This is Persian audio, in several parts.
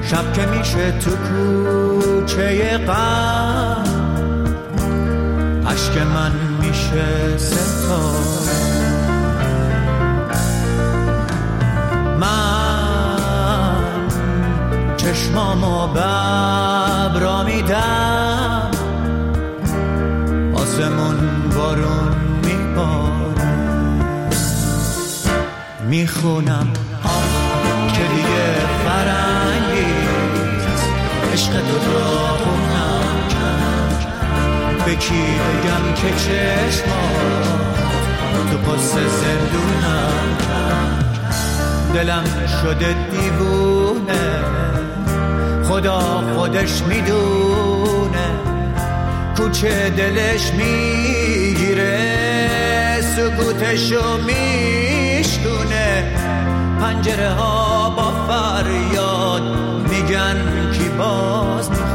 شب که میشه تو کوچه غم، اشک من میشه ستاره. من چشمامو ببرا میدم، آسمون بارون میباره. میخونم که دیگه فرنگیست، عشق تو داغونم کرد. به کی بگم که چشمات تو پس زندونم کرد. دلم شده دیوونه، خدا خودش میدونه. کوچه دلش میگیره، سکوتشو میشکونه. پنجره ها با فریاد میگن کی باز میخونه.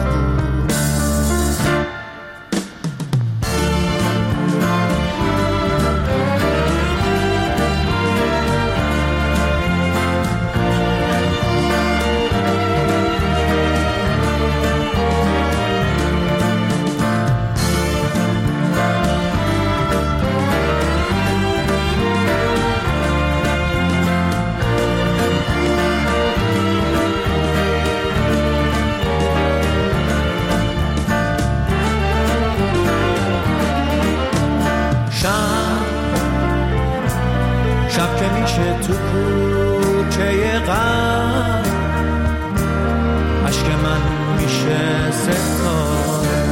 شب که میشه تو کوچه غم، اشک من میشه ستاره.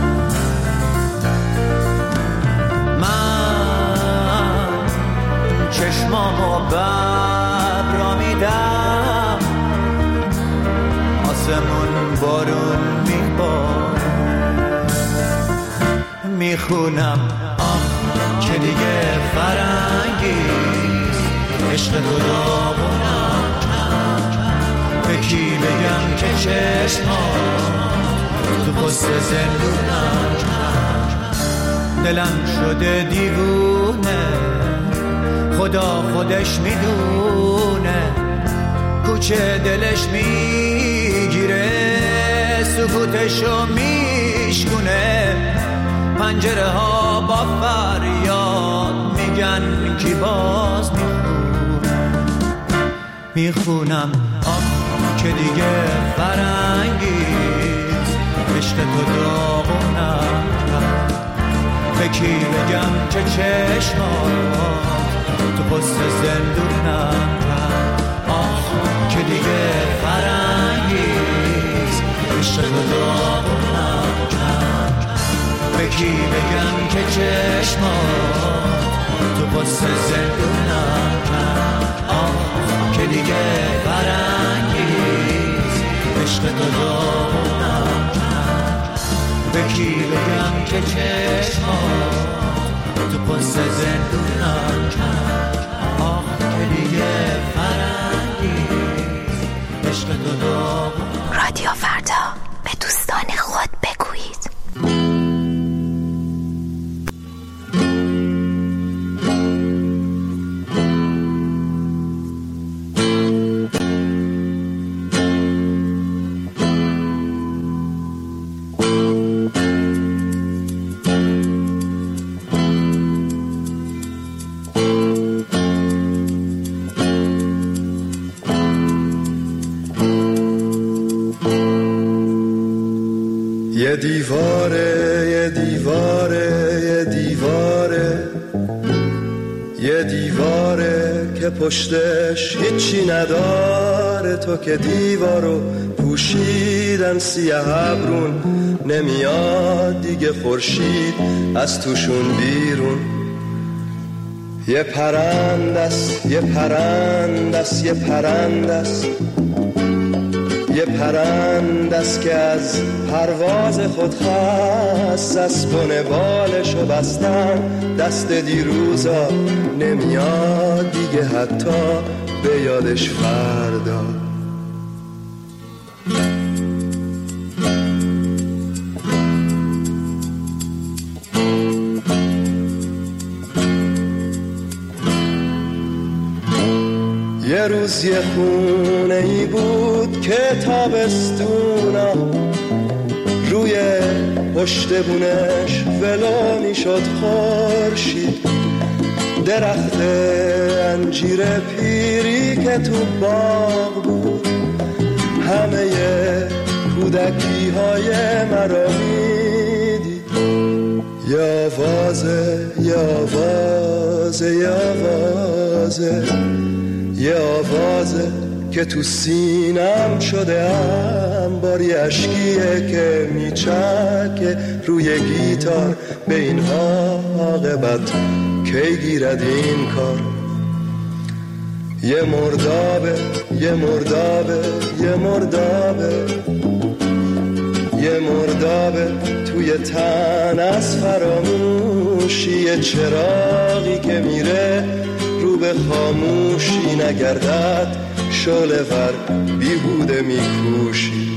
من چشمامو ببرا میدم، آسمون بارون میباره. میخونم که دیگه فرنگیست، عشق تو داغونم کرد. به کی بگم که چشمات تو پست زندونم کرد. دلم شده دیوونه، خدا خودش میدونه. کوچه دلش میگیره، سکوتشو میشکونه. پنجره ها با فریاد میگن کی باز میخونم که دیگه فرنگیست، عشق تو داغونم کرد. به کی بگم که چشمات تو پست زندونم کرد. که دیگه فرنگیست، عشق تو داغونم کرد. به کی بگم که چشمات تو پست زندونم کرد. که دیگه فرنگیست، عشق تو داغونم کرد. به کی بگم که چشمات تو پست زندونم کرد. که دیگه فرنگیست، عشق تو داغونم. رادیو فردا، به دوستان خود بگویید. یه دیواره، یه دیواره، یه دیواره، یه دیواره که پشتش هیچی نداره. تو که دیوارو پوشیدن سیه ابرون، نمیاد دیگه خورشید از توشون بیرون. یه پرندست، یه پرندست، یه پرندست، یه پرندست که از پرواز خود خست. از بن بالشو بستن دست دیروزا، نمیاد دیگه حتی به یادش فردا. یه یه روز یه خونه ای بود که تابستونا روی پشت بونش ولو میشد خورشید، درخت انجیر پیری که تو باغ بود همه کودکی های مرا میدید. یه آوازه یه آوازه یه آوازه یه آوازه که تو سینم شده انباری، اشکیه که میچکه روی گیتار به این عاقبت کی گیرد این کار. یه مردابه یه مردابه یه مردابه یه مردابه توی تن از فراموشی، یه چراغی که میره رو به خاموشی، نگردد شعله ور بیهوده میکوشی.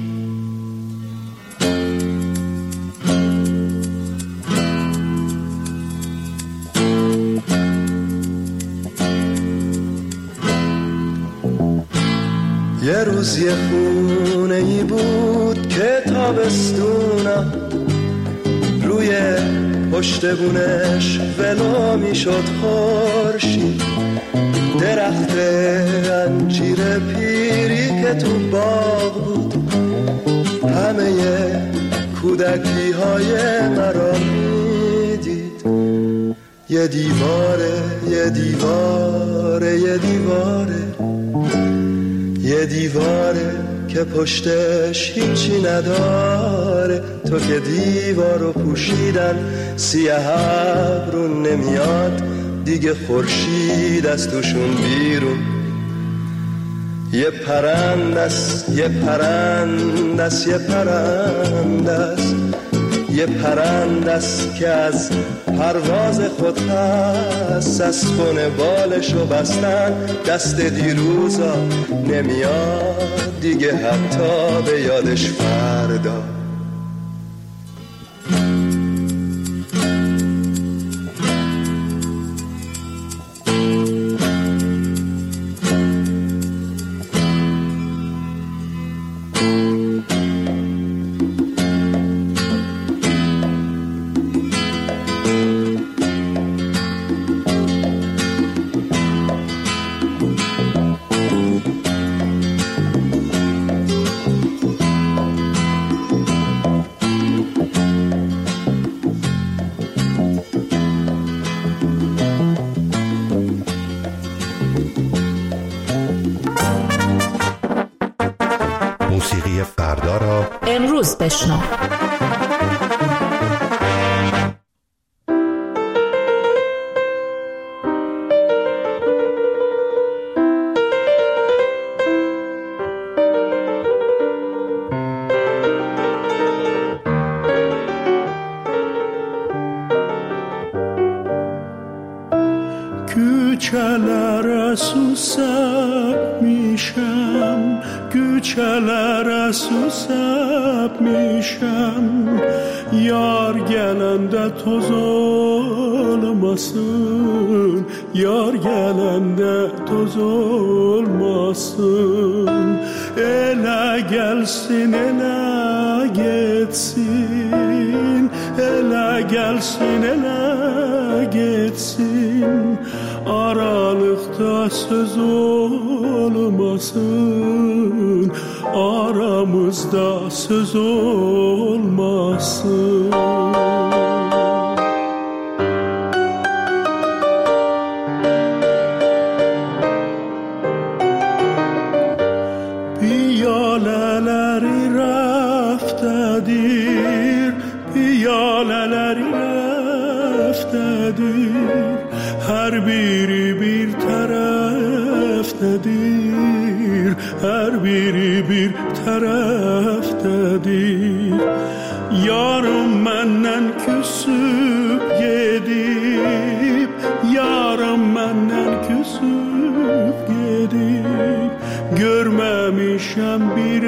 یه روز یه خونه ای بود که تابستونا روی پشت بونش ولو میشد خورشید، درخت انجیر پیری که تو باغ بود همه کودکی های مرا میدید. یه دیواره یه دیواره یه دیواره یه دیواره که پشتش هیچی نداره، تو که دیوارو پوشیدن سیاه ابرون نمیاد دیگه خورشید از توشون بیرون. یه پرندست یه پرندست یه پرندست یه پرندست که از پرواز خود هست، از خونه بالشو بستن دست دیروزا نمیاد دیگه حتی به یادش فردا. موسیقی فردا را امروز بشنو. Güçelere susap mişem, güçelere susap mişem. Yar gelende toz olmasın, yar gelende toz olmasın. Ele gelsin, ele geçsin, ele gelsin, ele geçsin. Aralıkta söz olmasın, aramızda söz olmasın. Piyaleleri raftedir, piyaleleri raftedir. Her biri bir taraftadır, her biri bir taraftadır. Yarım menden küsüp gidip, yarım menden küsüp gidip. Görmemişem bir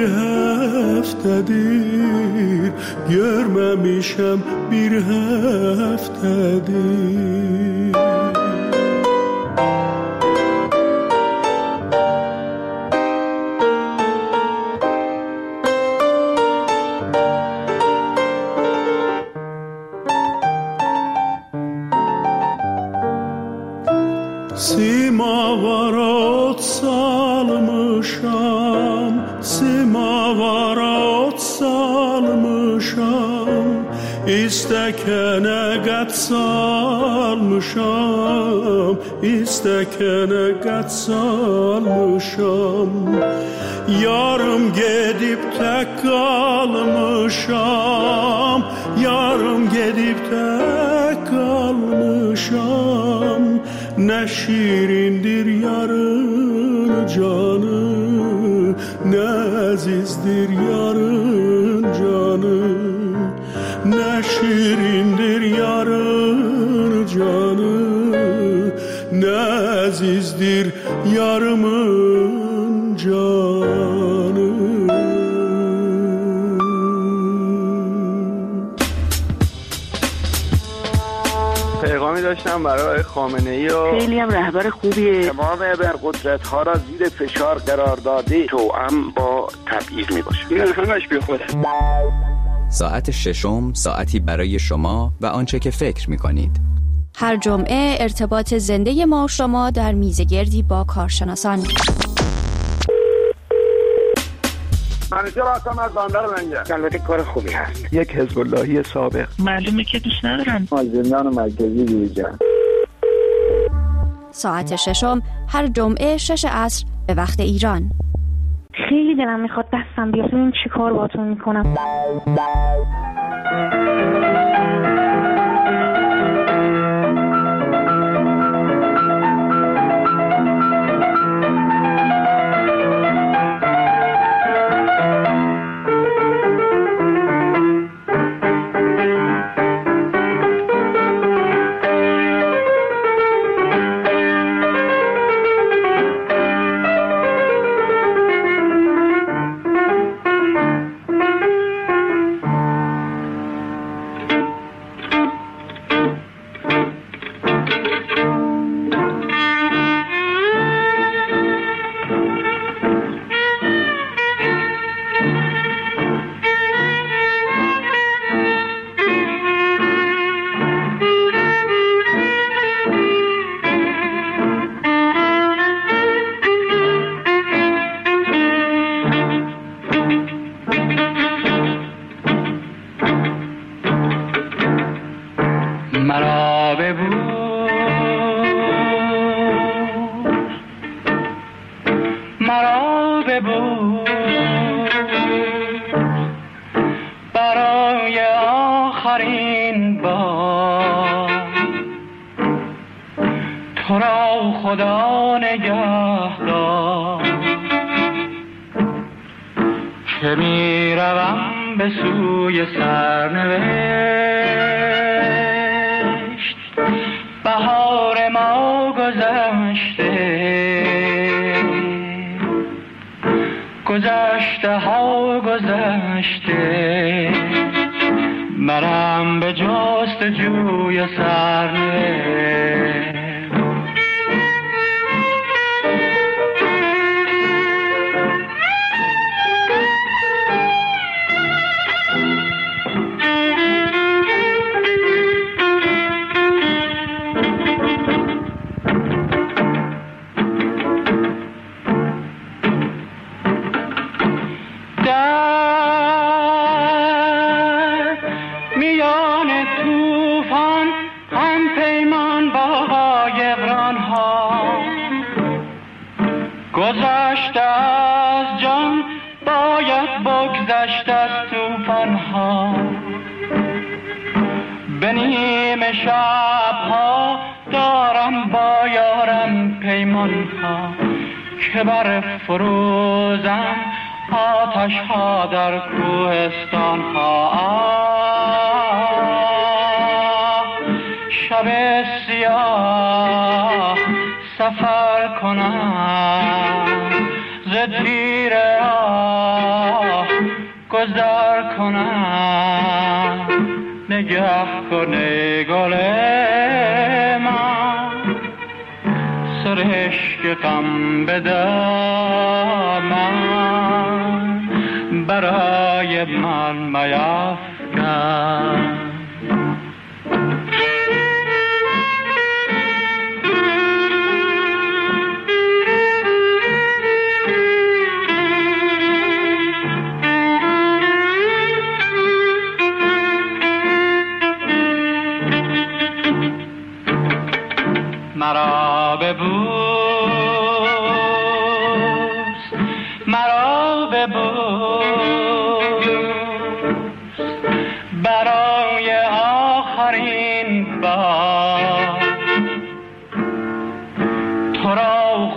haftadır, görmemişem bir haftadır. semavarot salmışam, istekene gat salmışam, istekene gat salmışam. Yarım gedip tek kalmışam, yarım gedip tek kalmışam. Ne şirindir yarın canı, ne azizdir yarın canı. Ne şirindir yarın canı, ne azizdir yarımın canı. پیغامی داشتم برای خامنه‌ای و خیلی هم رهبر خوبیه. تمام ابرقدرت‌ها را زیر فشار قرار داده، توأم با تبعیض میباشه. این همش بیخوده. ساعت ششم، ساعتی برای شما و آنچه که فکر می‌کنید. هر جمعه ارتباط زنده ما شما در میزگردی با کارشناسان. منیجر هستم از بندر لنگر. البته کار خوبی هست. یک حزب اللهی سابق. معلومه که دوست ندارم. از زندان مرکزی بیرون. ساعت ششم هر جمعه 6 عصر به وقت ایران. خیلی دلم میخواد دستم بیاد ببینم چی کار باهاتون میکنم.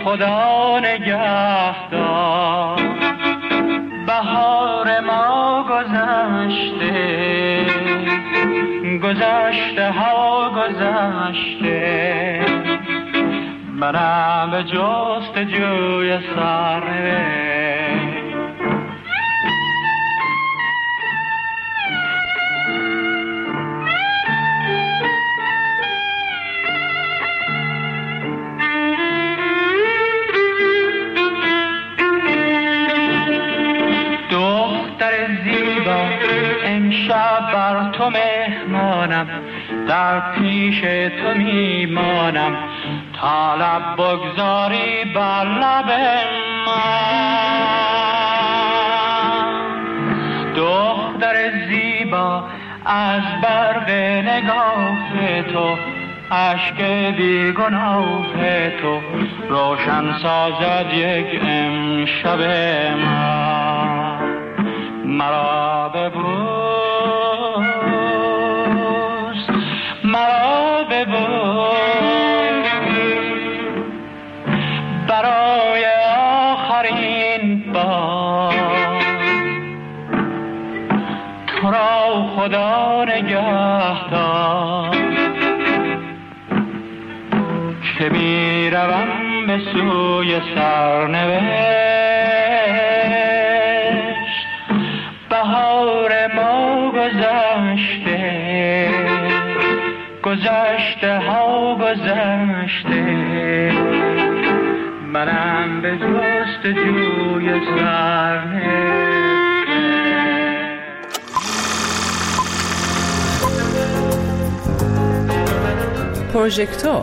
خدا نگهدار. بهار ما گذشته، گذشته ها گذشته، منم به جستجوی سرنوشت. امشب بر تو مهمانم، در پیش تو میمانم، تا لب بگذاری بر لب من. دختر زیبا از برق نگاه تو، اشک بیگناه تو، روشن سازد یک امشب من. مرا ببوس، مرا ببوس، برای آخرین بار. تو را خدا نگهدار، که می روم به سوی سرنوشت. بهار ما گذشته، گذشته ها گذشته، منم به جستجوی سرنوشت. پروژکتور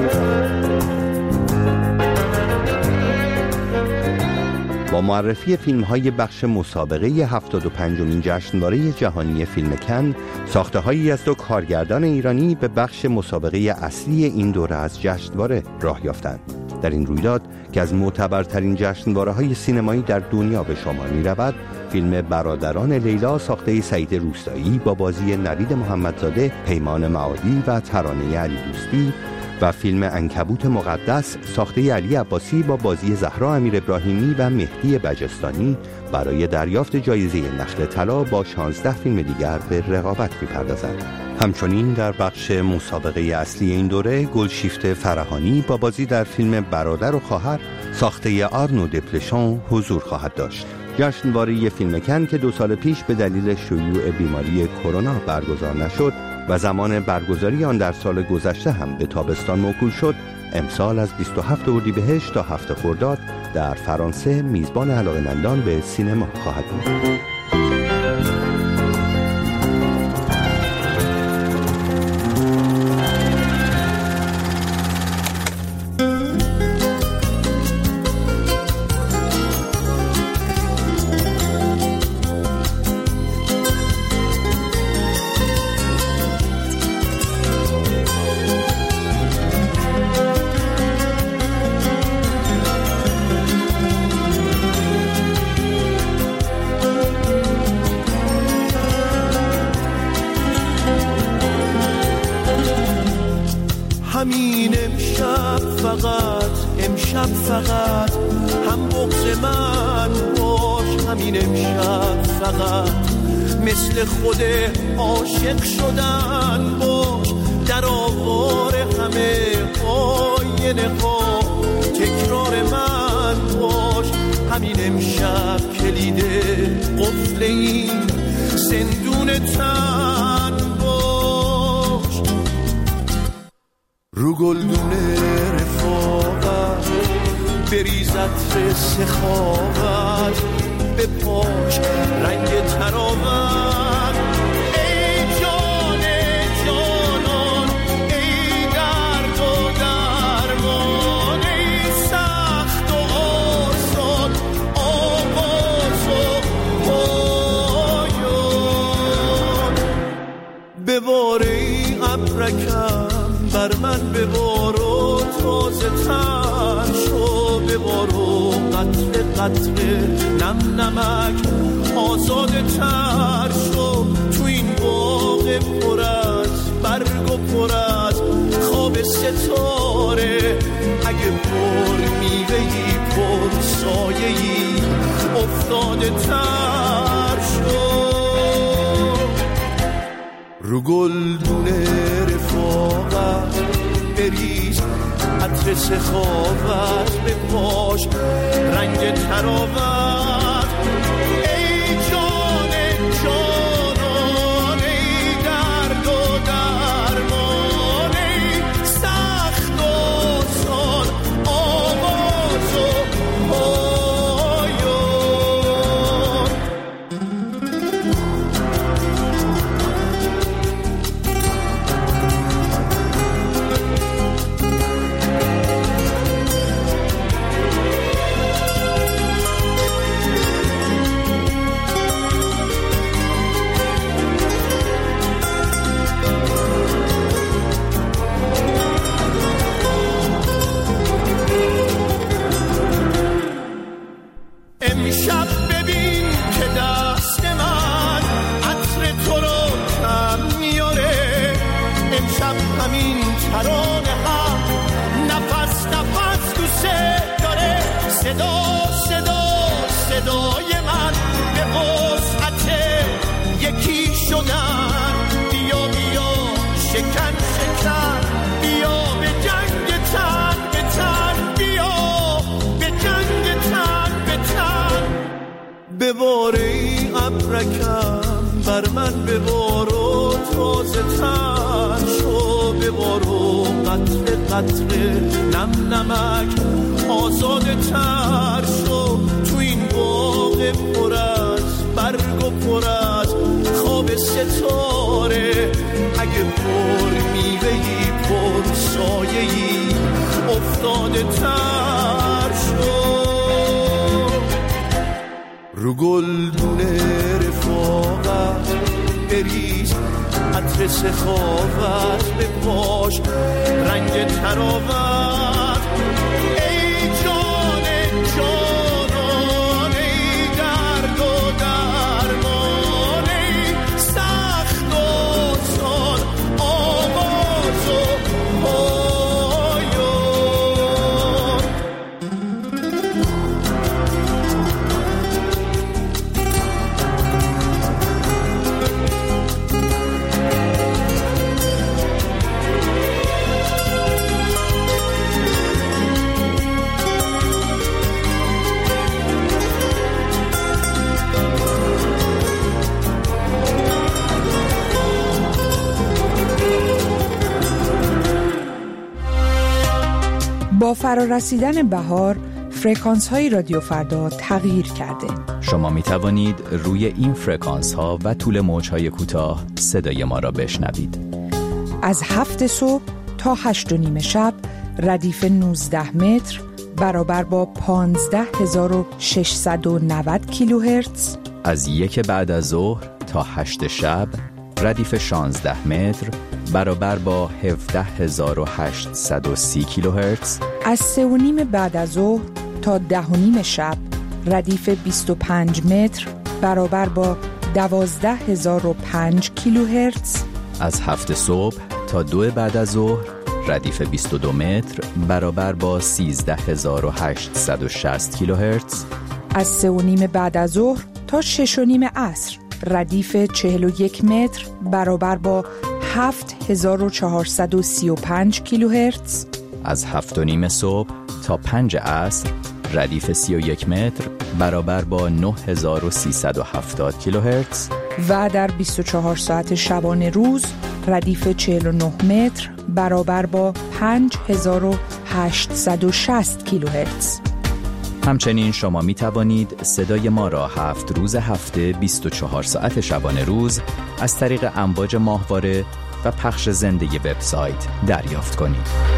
با معرفی فیلم‌های بخش مسابقه 75مین جشنواره جهانی فیلم کن، ساخته‌هایی از دو کارگردان ایرانی به بخش مسابقه اصلی این دوره از جشنواره راه یافتند. در این رویداد که از معتبرترین جشنواره‌های سینمایی در دنیا به شمار می‌رود، فیلم برادران لیلا ساخته سعید روستایی با بازی نوید محمدزاده، پیمان معادی و ترانه علی دوستی، و فیلم عنکبوت مقدس ساخته علی عباسی با بازی زهرا امیر ابراهیمی و مهدی بجستانی برای دریافت جایزه نخل طلا با 16 فیلم دیگر به رقابت می‌پردازند. همچنین در بخش مسابقه اصلی این دوره گلشیفته فرهانی با بازی در فیلم برادر و خواهر ساخته آرنو دپلشان حضور خواهد داشت. جشنواره فیلم کن که 2 سال پیش به دلیل شیوع بیماری کرونا برگزار نشد و زمان برگزاری آن در سال گذشته هم به تابستان موکول شد، امسال از 27 اردیبهشت تا 7 خرداد در فرانسه میزبان علاقه‌مندان به سینما خواهد بود. همین امشب فقط هم بغض من باش، همین امشب فقط مثل خود عاشق شدن باش، در آوار همه آینه ها تکرار من باش، همین امشب کلید قفل این زندون تن باش، رو گلدونه رفاقت بریزت سخاوت به پاش رنگ تراوت، ای جان جانان ای درد و درمان، ای سخت و آسان آغاز و پایان، ببار ای ابرکم بر من ببار و تازه تر شو، ببار و قطره قطره نم نمک آزاده تر شو، تو این باغ پر از برگ و پر از خواب ستاره، اگه پر میوه میوهی پر سایه‌ای افتاده تر شد. رو گلدون رفاقت بریز عطر سخاوت به پاش رنگ تراوت. ای جان جانان ای درد و درمان ای سخت و سان آواز و پایان. امشب ببین که دست من عطر تو رو کم میاره. امشب همین ترانه هم نفس نفس دوست داره. صدا صدا صدای من به وسعت یکی شدن. بیا بیا شکن شکن بیا به جنگ تن به تن. بیا به جنگ تن به تن. بباره ای ابرکم بر من ببار و تازه تر شو. ببار و قطره قطره نم نمک آزاده تر شو. تو این باغ پر از برگ و پر از خواب ستاره. اگه پر میوهی پر سایه‌ای افتاده تر شو. رو گلدون رفاقت بریز عطر سخاوت به پاش رنگ تراوت. ای جان جانان ای درد و درمان ای سخت و سان آواز و پایان. با فرارسیدن بهار فرکانس های رادیو فردا تغییر کرده. شما می توانید روی این فرکانس ها و طول موج های کوتاه صدای ما را بشنوید. از 7 صبح تا 8:30 شب ردیف 19 متر برابر با 15690 کیلوهرتز. از 1 بعد از ظهر تا 8 شب ردیف 16 متر برابر با 17830 کیلوهرتز. از 3:30 بعد از ظهر تا 10:30 شب ردیف 25 متر برابر با 12005 کیلوهرتز. از 7 صبح تا 2 بعد از ظهر ردیف 22 متر برابر با 13860 کیلوهرتز. از 3:30 بعد از ظهر تا 6:30 عصر ردیف 41 متر برابر با 7435 کیلوهرتز. از 7:30 صبح تا 5 عصر ردیف 31 متر برابر با 9370 کیلوهرتز. و در 24 ساعت شبانه روز ردیف 49 متر برابر با 5860 کیلوهرتز. همچنین شما می توانید صدای ما را 7 روز هفته 24 ساعت شبانه روز از طریق امواج ماهواره و پخش زنده وبسایت دریافت کنید.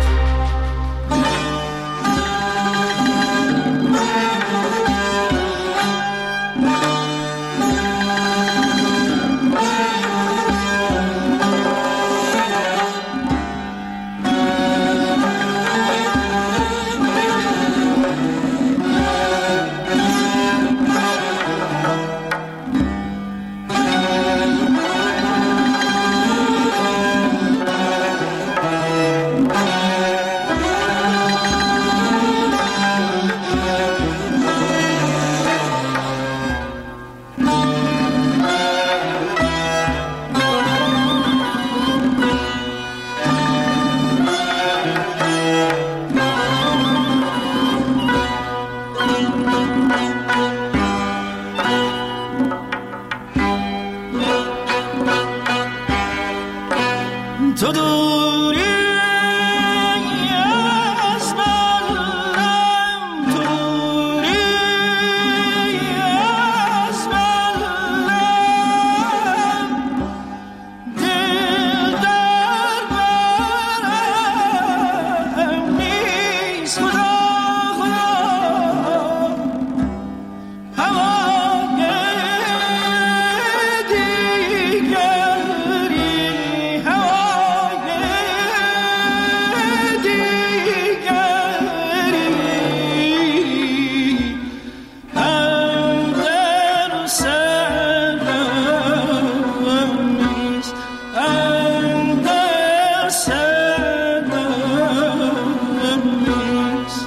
تو دوری از من، تو دوری از من، دل در برم نیست خدا خدا، هوای دیگری، هوای دیگری اندر سرم نیست، اندر سرم نیست.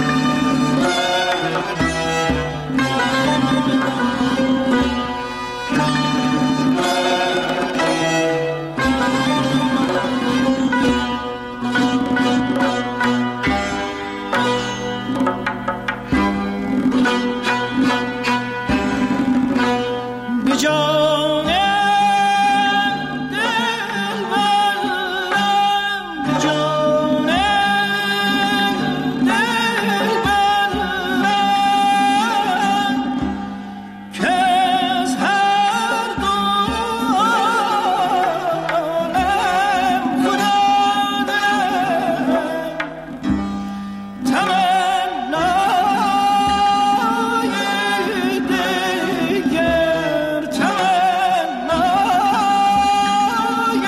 به جان دلبرم، به جان دلبرم که از هر دو عالم خدا دارم تمنای دیگر، تمنای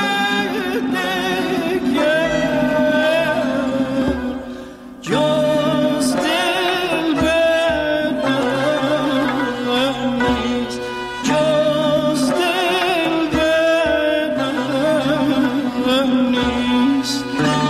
دیگر جز دلبرم نیست، جز دلبرم نیست.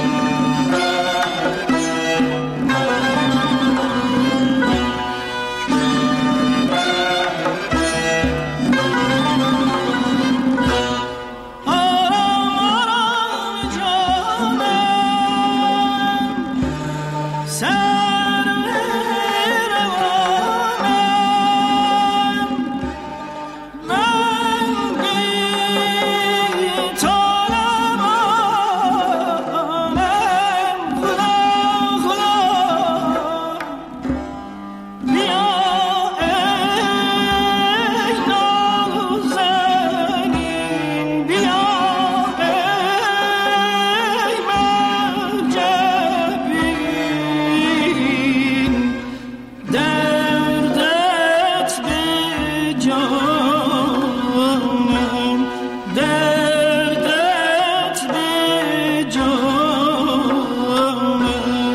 آرام جانم، سر روانم، من بی تو نمانم خدا خدا. بیا ای نازنین، بیا ای مرجبین، دردت به جانم، دردت به جانم.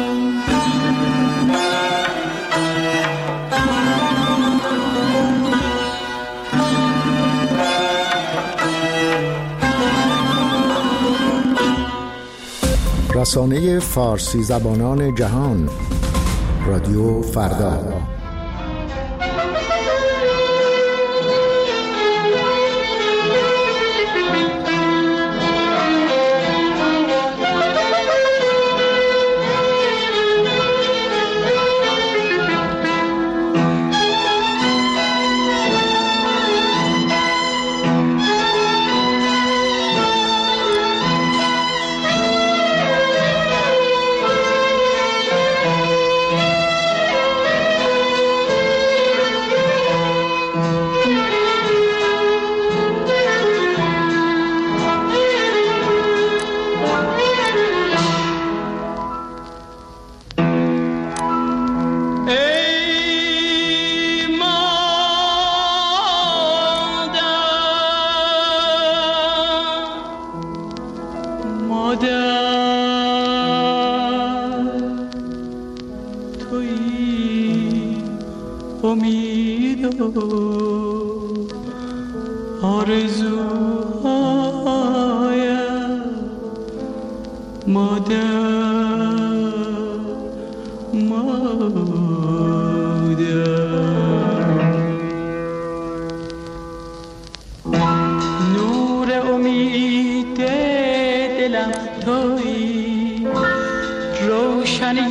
رسانه فارسی زبانان جهان، رادیو فردا. امید و آرزوهایم مادر نور امید دلم تویی، روشنی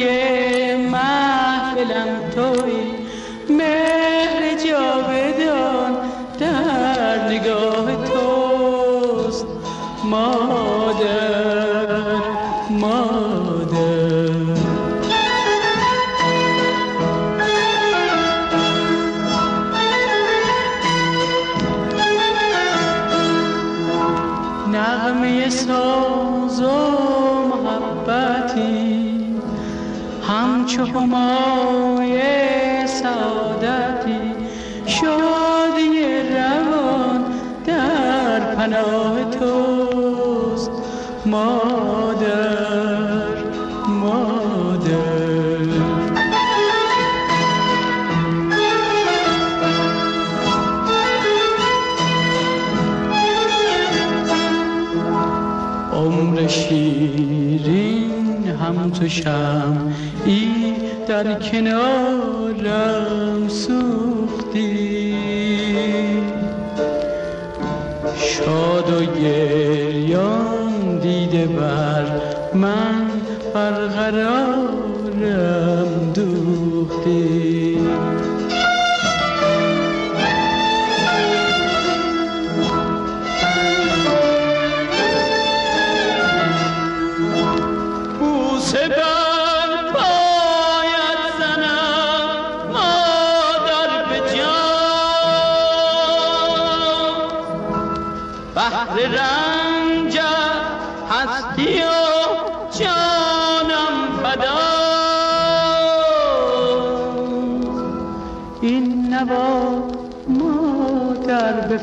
محفلم تویی، مهر جاودان در نگاه توست مادر. نغمه ساز و محبتی همچو همای سعادتی شادی روان در پناه توست مادر مادر. عمر شیرین هم تو شمعی در کنارم سوختی شاد و گریان دیده بر من برقرارم دوختی بوسه بر پایت زنم مادر به جان بحر رنجت هستی و جانم فدا این نوا مادر به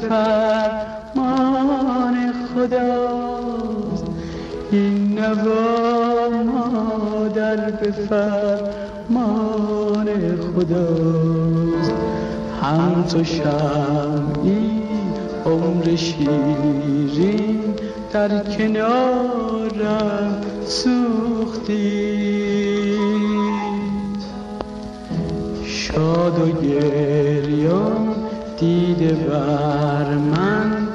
فرمان خداست این نوا مادر به فرمان خداست هم تو شمعی عمر شیرین در کنارم سوختی شاد و گریان دیده بر من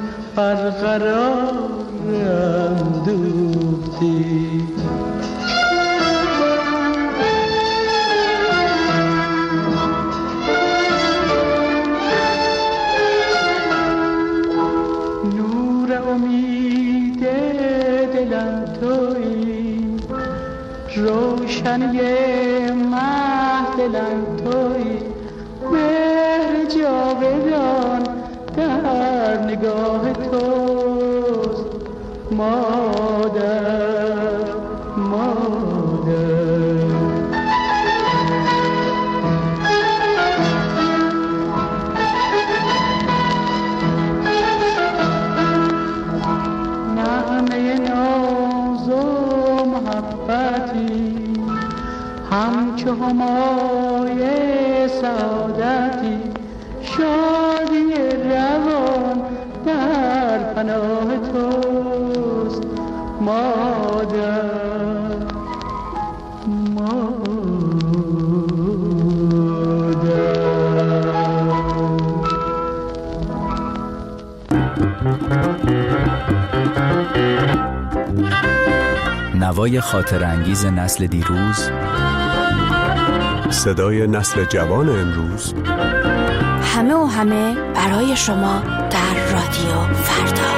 برقرارم دوختی امید دلم تویی روشنی محفلم تویی مهر جاودان در نگاه توست مادر مادر. همچو همای سعادتی شادی روان در پناه توست مادر مادر. نوای خاطر انگیز نسل دیروز، صدای نسل جوان امروز، همه و همه برای شما در رادیو فردا.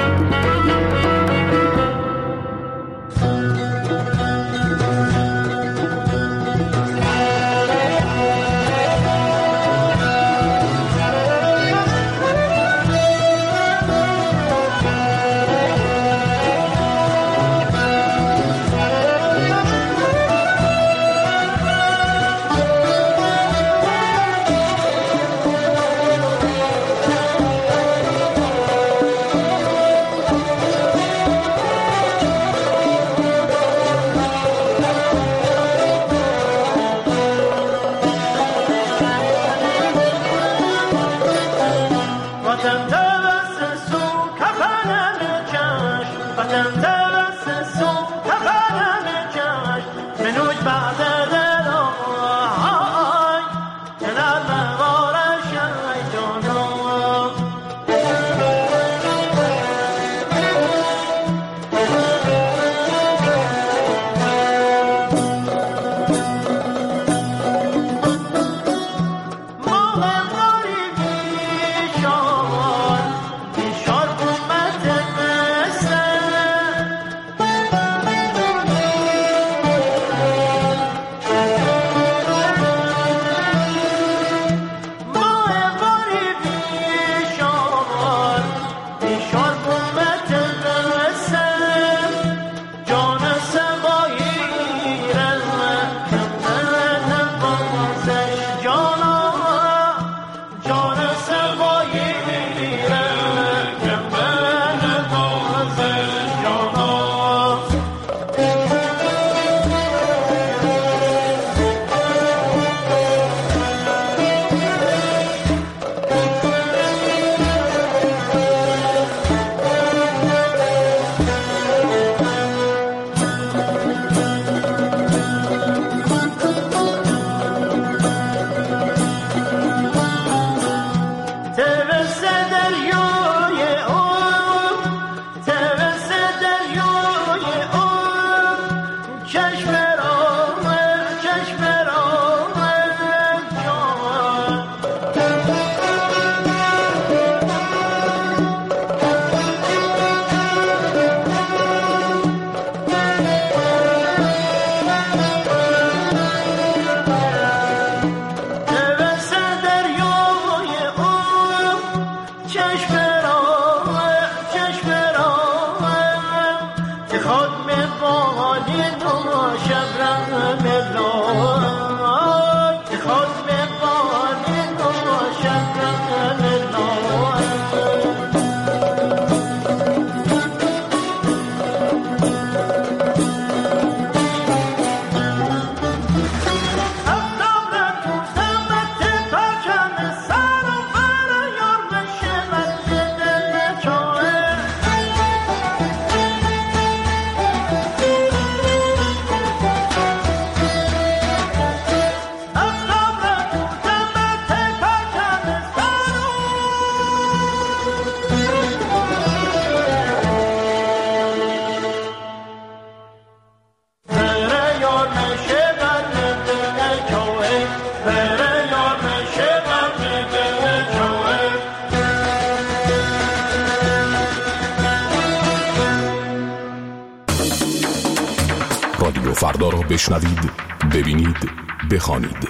فردا را بشنوید، ببینید، بخوانید.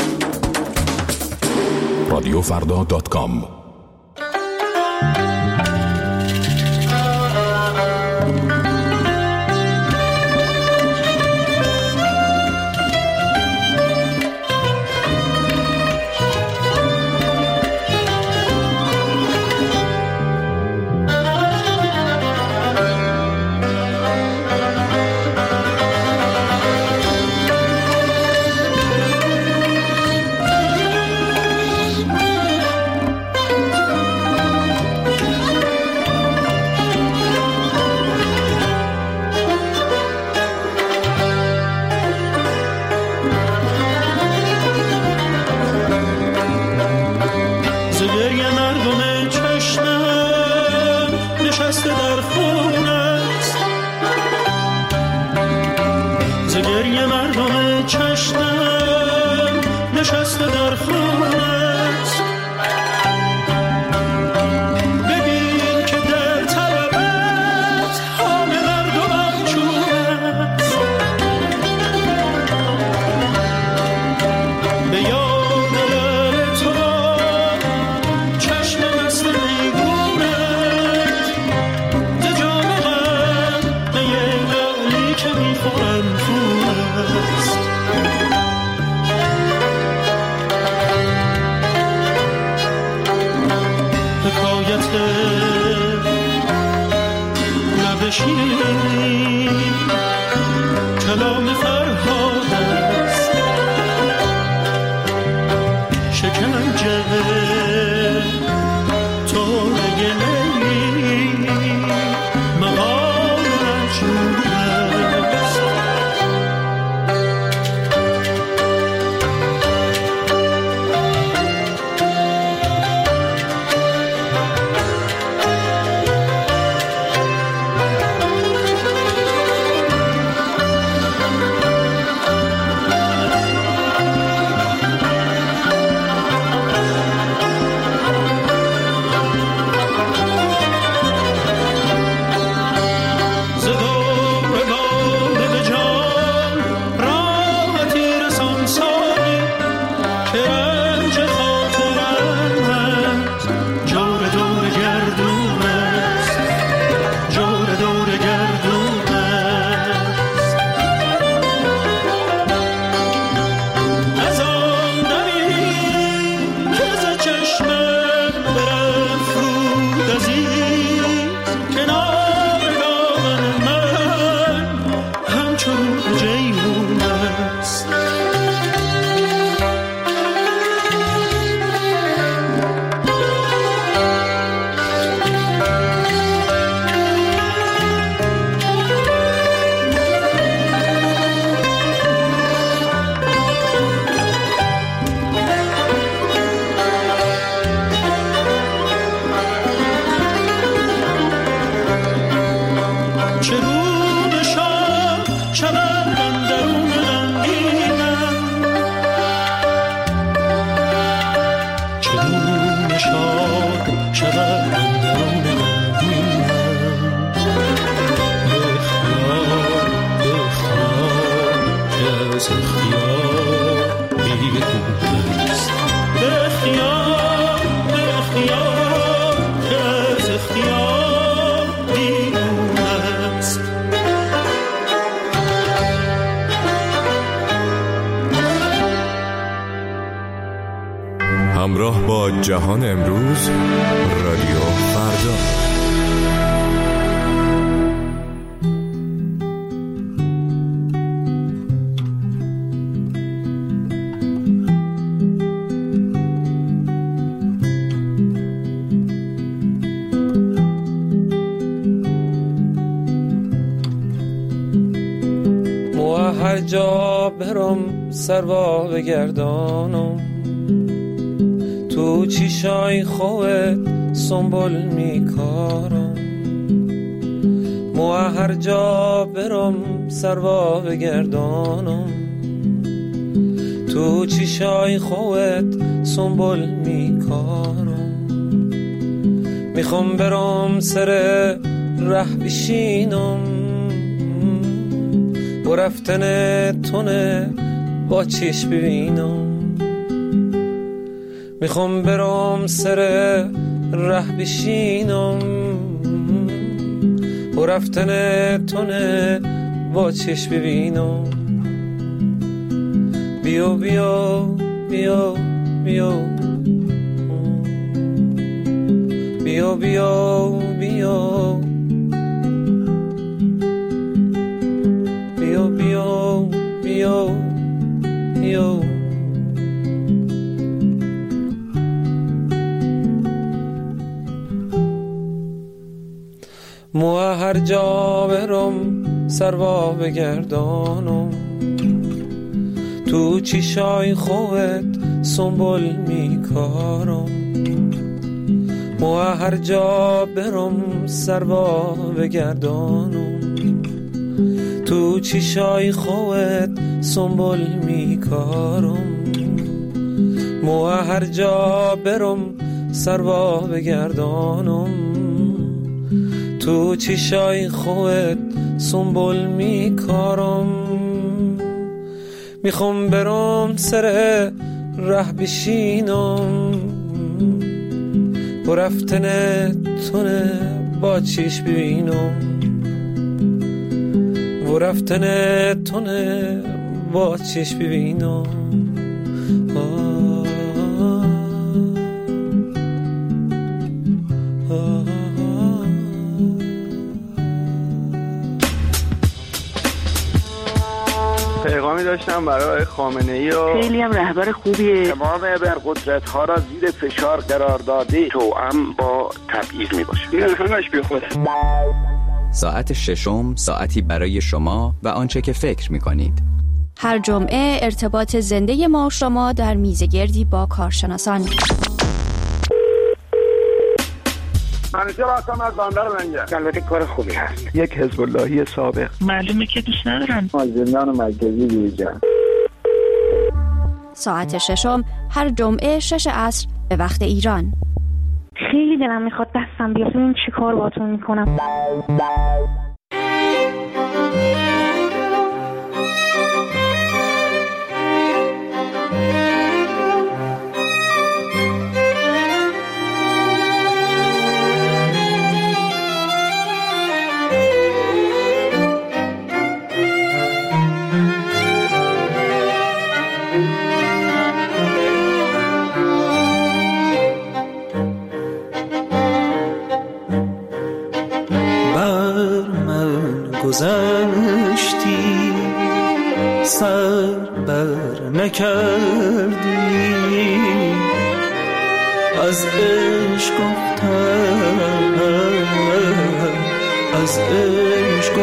رادیوفردا.com. کلام فرهاد است، شکنجه توره لیلی مقام مجنون است. همراه با جهان امروز، رادیو فردا. هر جا برم سروا بگردانم، تو چیشای خوت سنبول میکارم. مو هر جا برم سروا بگردانم، تو چیشای خوت سنبول میکارم. میخوام برم سر ره بشینم، و رفتن تونه با چشم ببینم. میخوام برام سر ره بشینم و رفتن تونه با چشم ببینم. بیا بیا بیا بیا بیا بیا بیا بیا بیا بیا بیا. مو هر جا برم سروا بگردانم، تو چیشای خوبت سنبول میکارم. مو هر جا برم سروا بگردانم، تو چیشای خوبت سنبول میکارم. مو هر جا برم سروا بگردانم، تو چیشای خوبت سنبول میکارم. میخوام برم سر ره بشینم و رفتن تونه با چیش ببینم و رفتن تونه با چیش ببینم. پیغامی داشتم برای خامنه‌ای و خیلی هم رهبر خوبیه. تمام ابرقدرت ها را زیر فشار قرار داده، توأم با تبعیض میباشه. این همش بی خوده. ساعت ششم ساعتی برای شما و آنچه که فکر می‌کنید. هر جمعه ارتباط زنده ما و شما در میزگردی با کارشناسان. منیشه راستم از باندر منگه. البته کار خوبی هست. یک حزب اللهی سابق. معلومه که دوست ندارن. زندان مرکزی بیرجن. ساعت ششم هر جمعه 6 عصر به وقت ایران. خیلی دلم میخواد دستم بیاد ببینم چی کار باهاتون میکنم. گذشتی سر بر نکردی، از عشق گفتم از عشق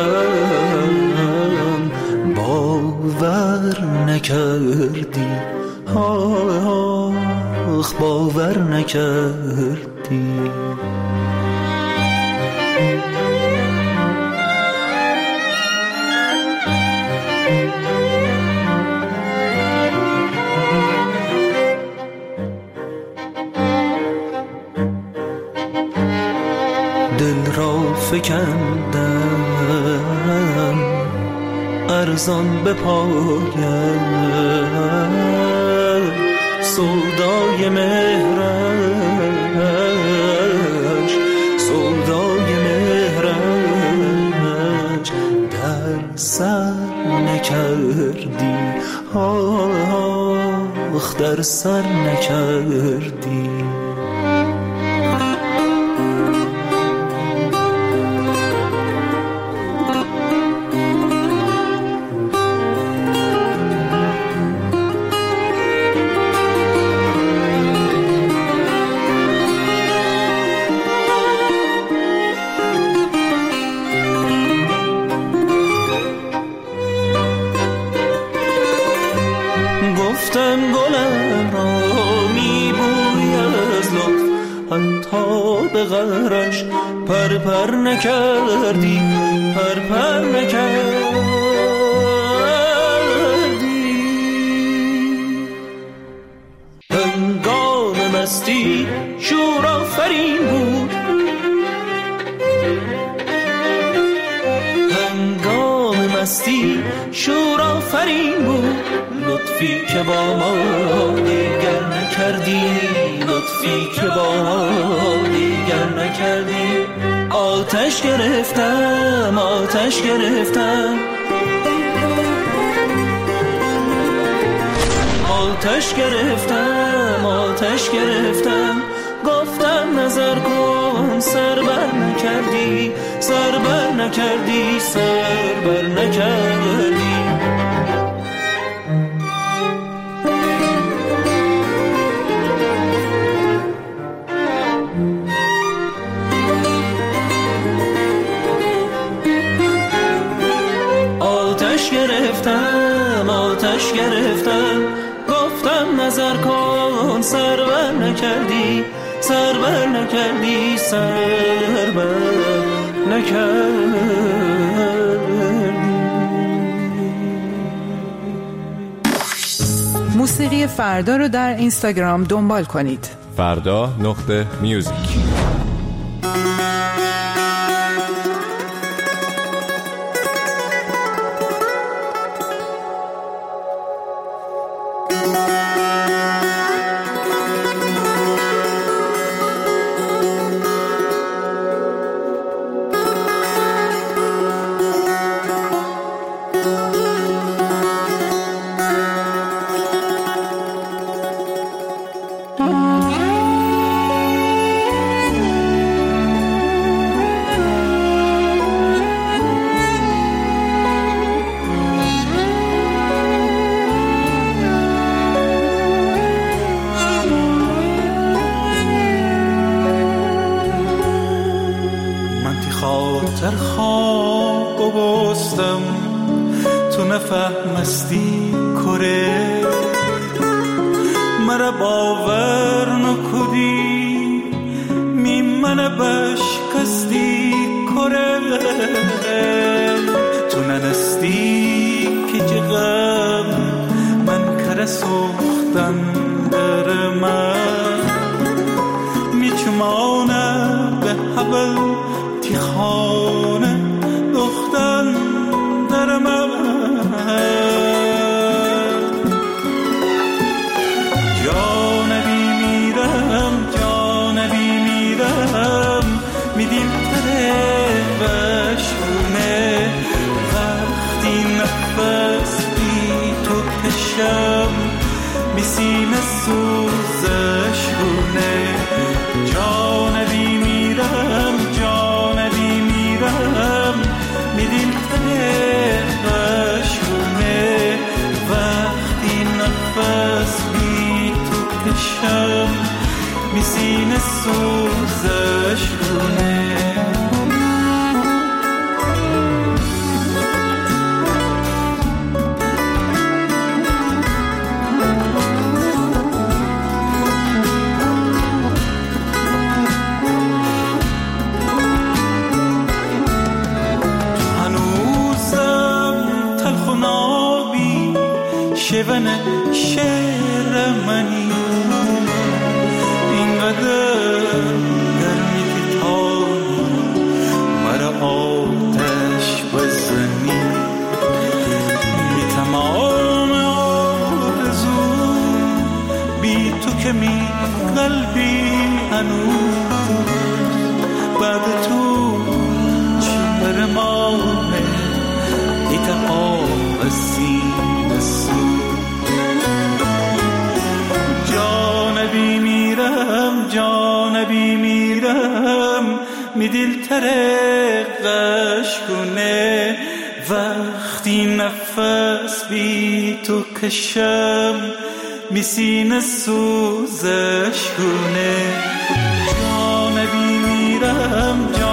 گفتم باور نکردی، آخ باور نکردی. دل را فکندم ارزان به پایم، سودای مهرش سودای مهرش در سر نکردی، آخ در سر نکردی. گفتم گلم را میبوی از لطف، حتی به غرش پر پر نکردی، پر پر نکردی. هنگام مستی شور آفرین بود، مستی شور آفرین بود. لطفی که با ما دیگر نکردی، لطفی که با ما دیگر نکردی. آتش گرفتم، آتش گرفتم، آتش گرفتم، آتش گرفتم. گفتم نظر کن، سر بر نکردی، سر بر نکردی، سر بر نکردی. آتش گرفتم، آتش گرفتم. گفتم نظر کن، سر بر نکردی، سر بر نکردی، سر بر نکردی. موسیقی فردا رو در اینستاگرام دنبال کنید. فردا.میوزیک. خاطر خواب بستم تو نفهمستی کره مرا باور نکدی میمنه بشکستی کره تو ننستی که جغم من کره سوختن در من میچمانه به حبل خانه دختن در من جانبی میرم جانبی میرم میدیم تره بشونه وقتی نفس بی تو کشم میسیم سوزشونه جانبی میرم میدیم تنشونه وقتی نفس بی تو کشم میسین سوزشونه شون شعر منی اینقدر گرمی که تا مرا آتش بزنی بی تمام آرزو بی تو که می قلبی هنوز بعد تو چمر مانه ایتا آب سینه سو جانبی میرم می دل ترقش کنه وقتی نفس بی تو کشم می سینه سوزش کنه جانبی میرم